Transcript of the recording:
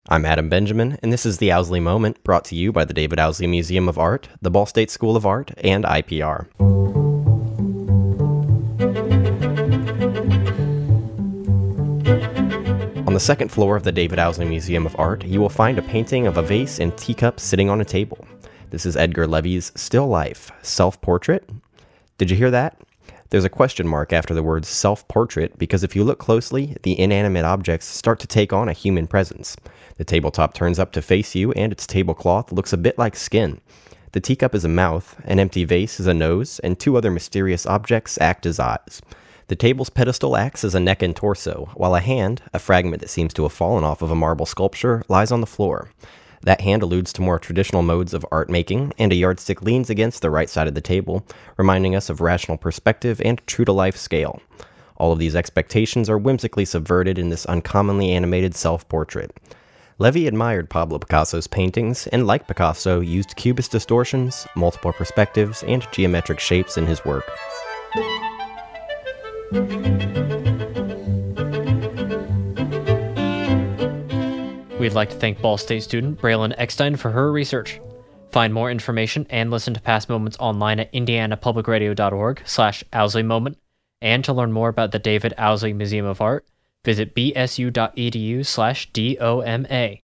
I'm Adam Benjamin, and this is the Owsley Moment, brought to you by the David Owsley Museum of Art, the Ball State School of Art, and IPR. On the second floor of the David Owsley Museum of Art, you will find a painting of a vase and teacup sitting on a table. This is Edgar Levy's still life, self-portrait. Did you hear that? There's a question mark after the word self-portrait because if you look closely, the inanimate objects start to take on a human presence. The tabletop turns up to face you, and its tablecloth looks a bit like skin. The teacup is a mouth, an empty vase is a nose, and two other mysterious objects act as eyes. The table's pedestal acts as a neck and torso, while a hand, a fragment that seems to have fallen off of a marble sculpture, lies on the floor. That hand alludes to more traditional modes of art making, and a yardstick leans against the right side of the table, reminding us of rational perspective and true-to-life scale. All of these expectations are whimsically subverted in this uncommonly animated self-portrait. Levy admired Pablo Picasso's paintings, and like Picasso, used cubist distortions, multiple perspectives, and geometric shapes in his work. We'd like to thank Ball State student Braylon Eckstein for her research. Find more information and listen to past moments online at indianapublicradio.org/OwsleyMoment. And to learn more about the David Owsley Museum of Art, visit bsu.edu/DOMA.